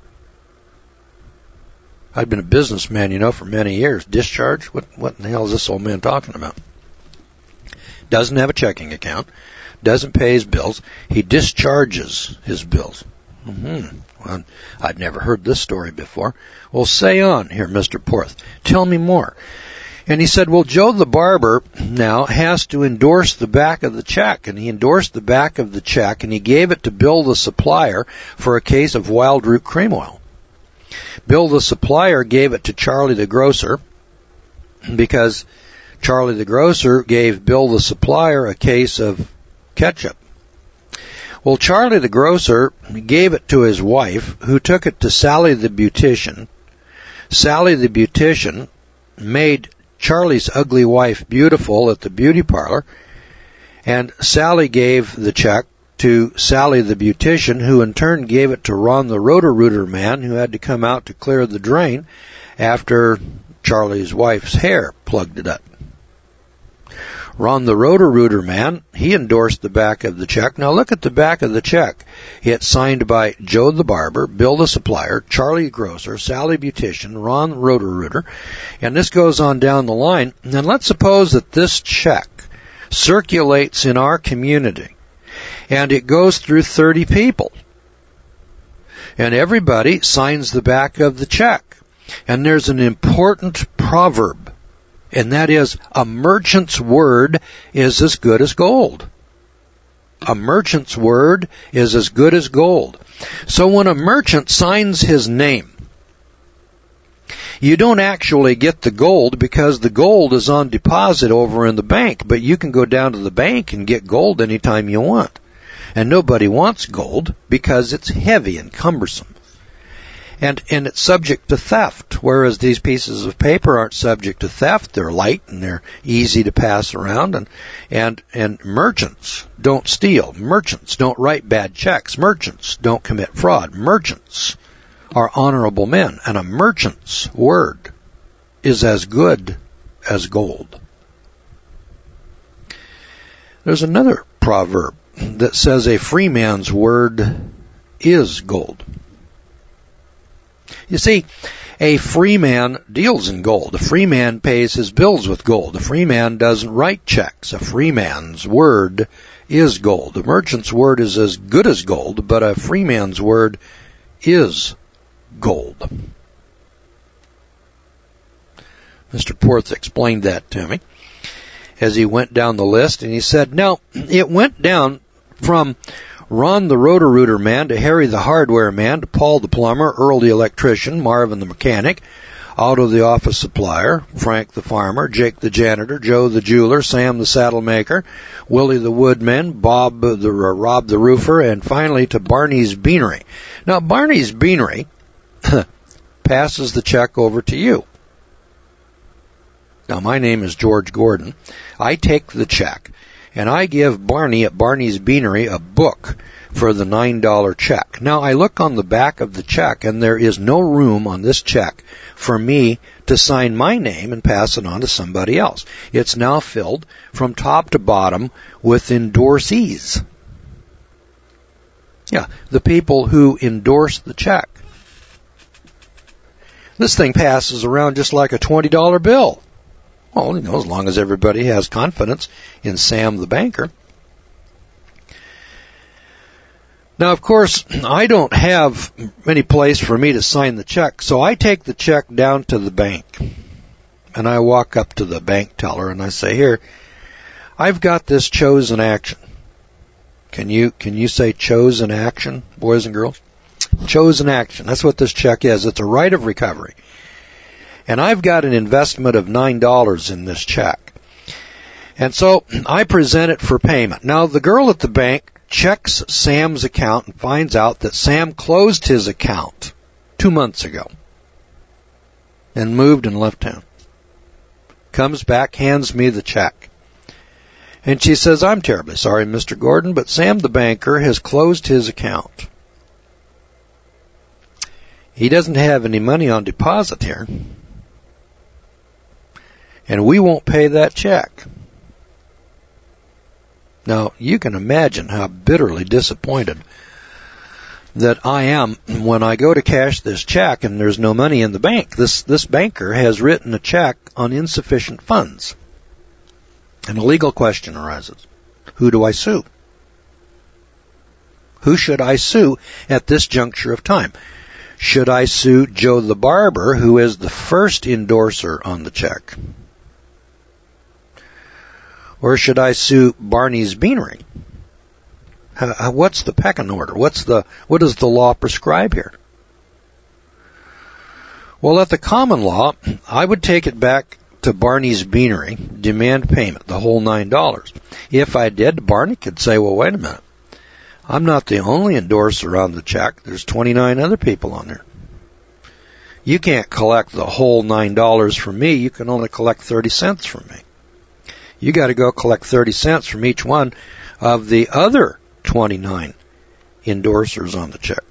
I've been a businessman, you know, for many years. Discharge? What, what in the hell is this old man talking about? Doesn't have a checking account. Doesn't pay his bills. He discharges his bills. Mm-hmm. Well, I've never heard this story before. Well, say on here, Mister Porth. Tell me more. And he said, well, Joe the barber now has to endorse the back of the check. And he endorsed the back of the check, and he gave it to Bill the supplier for a case of Wild Root cream oil. Bill the supplier gave it to Charlie the grocer because Charlie the grocer gave Bill the supplier a case of ketchup. Well, Charlie the grocer gave it to his wife, who took it to Sally the beautician. Sally the beautician made Charlie's ugly wife beautiful at the beauty parlor, and Sally gave the check to Sally the beautician, who in turn gave it to Ron the Roto-Rooter man, who had to come out to clear the drain after Charlie's wife's hair plugged it up. Ron the Roto-Rooter man, he endorsed the back of the check. Now look at the back of the check. It's signed by Joe the barber, Bill the supplier, Charlie grocer, Sally beautician, Ron Roto-Rooter, and this goes on down the line. And let's suppose that this check circulates in our community, and it goes through thirty people, and everybody signs the back of the check. And there's an important proverb, and that is, a merchant's word is as good as gold. A merchant's word is as good as gold. So when a merchant signs his name, you don't actually get the gold because the gold is on deposit over in the bank, but you can go down to the bank and get gold anytime you want. And nobody wants gold because it's heavy and cumbersome. And, and it's subject to theft, whereas these pieces of paper aren't subject to theft. They're light and they're easy to pass around. And, and, and merchants don't steal. Merchants don't write bad checks. Merchants don't commit fraud. Merchants are honorable men. And a merchant's word is as good as gold. There's another proverb that says a free man's word is gold. You see, a free man deals in gold. A free man pays his bills with gold. A free man doesn't write checks. A free man's word is gold. A merchant's word is as good as gold, but a free man's word is gold. Mister Porth explained that to me as he went down the list, and he said, now, it went down from Ron the Roto-Rooter man to Harry the hardware man to Paul the plumber, Earl the electrician, Marvin the mechanic, Otto the office supplier, Frank the farmer, Jake the janitor, Joe the jeweler, Sam the saddle maker, Willie the woodman, Bob the uh, Rob the roofer, and finally to Barney's beanery. Now Barney's beanery passes the check over to you. Now my name is George Gordon. I take the check, and I give Barney at Barney's Beanery a book for the nine dollar check. Now, I look on the back of the check, and there is no room on this check for me to sign my name and pass it on to somebody else. It's now filled from top to bottom with endorsees. Yeah, the people who endorse the check. This thing passes around just like a twenty dollar bill. Well, you know, as long as everybody has confidence in Sam the banker. Now, of course, I don't have any place for me to sign the check, so I take the check down to the bank. And I walk up to the bank teller and I say, here, I've got this chosen action. Can you, can you say chosen action, boys and girls? Chosen action. That's what this check is. It's a right of recovery. And I've got an investment of nine dollars in this check. And so I present it for payment. Now, the girl at the bank checks Sam's account and finds out that Sam closed his account two months ago and moved and left town. Comes back, hands me the check. And she says, I'm terribly sorry, Mister Gordon, but Sam the banker has closed his account. He doesn't have any money on deposit here. And we won't pay that check. Now, you can imagine how bitterly disappointed that I am when I go to cash this check and there's no money in the bank. This, this banker has written a check on insufficient funds. And a legal question arises. Who do I sue? Who should I sue at this juncture of time? Should I sue Joe the barber, who is the first endorser on the check? Or should I sue Barney's Beanery? Uh, what's the pecking order? What's the, what does the law prescribe here? Well, at the common law, I would take it back to Barney's Beanery, demand payment, the whole nine dollars. If I did, Barney could say, well, wait a minute. I'm not the only endorser on the check. There's twenty-nine other people on there. You can't collect the whole nine dollars from me. You can only collect thirty cents from me. You got to go collect thirty cents from each one of the other twenty-nine endorsers on the check.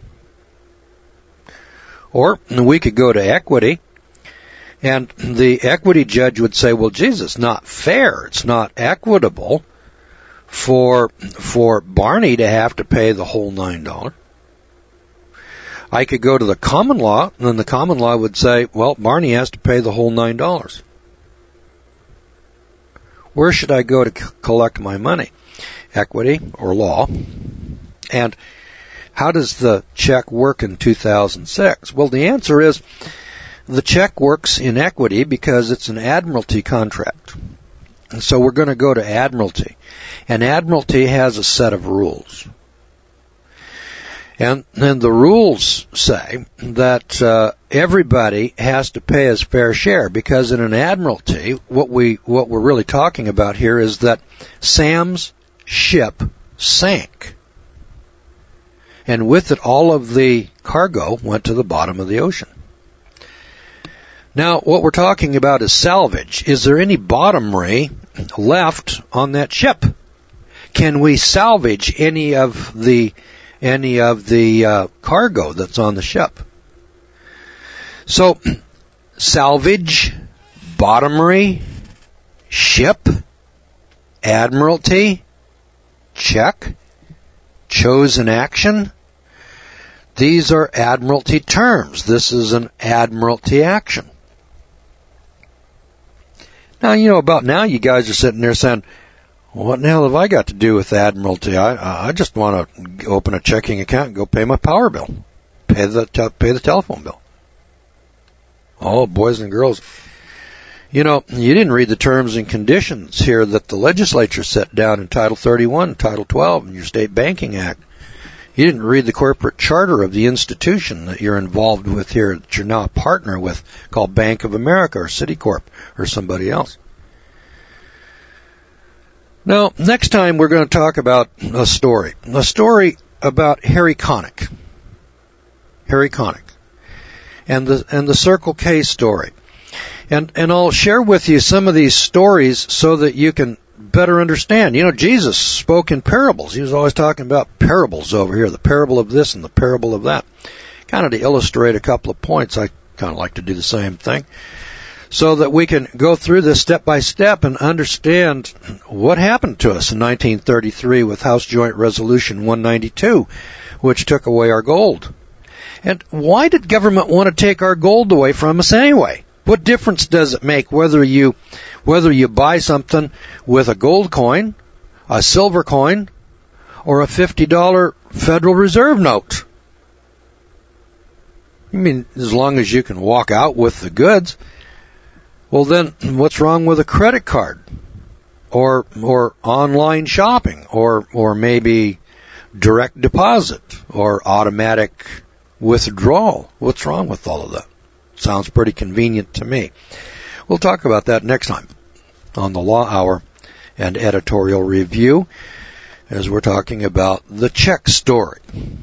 Or we could go to equity, and the equity judge would say, well, geez, it's not fair. It's not equitable for for Barney to have to pay the whole nine dollars. I could go to the common law, and then the common law would say, well, Barney has to pay the whole nine dollars. Where should I go to c- collect my money? Equity or law? And how does the check work in two thousand six? Well, the answer is the check works in equity because it's an admiralty contract. And so we're going to go to admiralty. And admiralty has a set of rules. And then the rules say that uh, everybody has to pay his fair share, because in an admiralty, what we what we're really talking about here is that Sam's ship sank, and with it, all of the cargo went to the bottom of the ocean. Now, what we're talking about is salvage. Is there any bottomry left on that ship? Can we salvage any of the any of the uh, cargo that's on the ship? So, salvage, bottomry, ship, admiralty, check, chosen action. These are admiralty terms. This is an admiralty action. Now, you know, about now you guys are sitting there saying, what in the hell have I got to do with admiralty? I I just want to open a checking account and go pay my power bill, pay the te- pay the telephone bill. Oh, boys and girls, you know, you didn't read the terms and conditions here that the legislature set down in Title thirty-one, Title twelve, in your State Banking Act. You didn't read the corporate charter of the institution that you're involved with here, that you're now a partner with, called Bank of America or Citicorp or somebody else. Now, next time we're going to talk about a story. A story about Harry Connick. Harry Connick. And the, and the Circle K story. And, and I'll share with you some of these stories so that you can better understand. You know, Jesus spoke in parables. He was always talking about parables over here. The parable of this and the parable of that. Kind of to illustrate a couple of points. I kind of like to do the same thing, so that we can go through this step by step and understand what happened to us in nineteen thirty-three with House Joint Resolution one ninety-two, which took away our gold. And why did government want to take our gold away from us anyway? What difference does it make whether you whether you buy something with a gold coin, a silver coin, or a fifty dollar Federal Reserve note? I mean, as long as you can walk out with the goods. Well, then, what's wrong with a credit card, or or online shopping, or or maybe direct deposit, or automatic withdrawal? What's wrong with all of that? Sounds pretty convenient to me. We'll talk about that next time on the Law Hour and Editorial Review, as we're talking about the check story.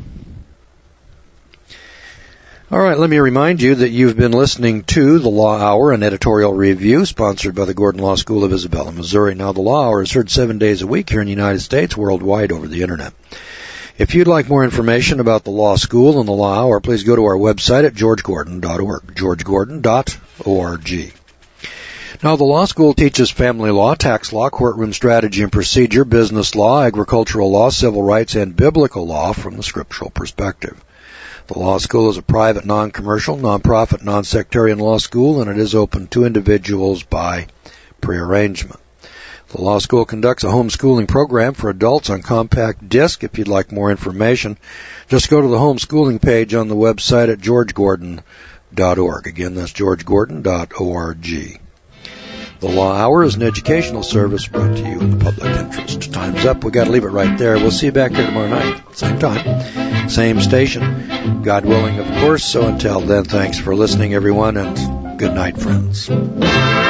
All right, let me remind you that you've been listening to the Law Hour and Editorial Review, sponsored by the Gordon Law School of Isabella, Missouri. Now, the Law Hour is heard seven days a week here in the United States, worldwide over the Internet. If you'd like more information about the Law School and the Law Hour, please go to our website at george gordon dot org, george gordon dot org. Now, the Law School teaches family law, tax law, courtroom strategy and procedure, business law, agricultural law, civil rights, and biblical law from the scriptural perspective. The Law School is a private, non-commercial, non-profit, non-sectarian law school, and it is open to individuals by prearrangement. The Law School conducts a homeschooling program for adults on compact disc. If you'd like more information, just go to the homeschooling page on the website at george gordon dot org. Again, that's george gordon dot org. The Law Hour is an educational service brought to you in the public interest. Time's up. We've got to leave it right there. We'll see you back here tomorrow night. Same time, same station. God willing, of course. So until then, thanks for listening, everyone, and good night, friends.